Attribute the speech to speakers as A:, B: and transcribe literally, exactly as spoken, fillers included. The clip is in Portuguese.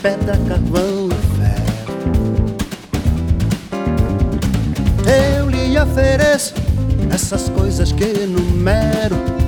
A: pedra, carvão e ferro. Eu lhe ofereço essas coisas que enumero,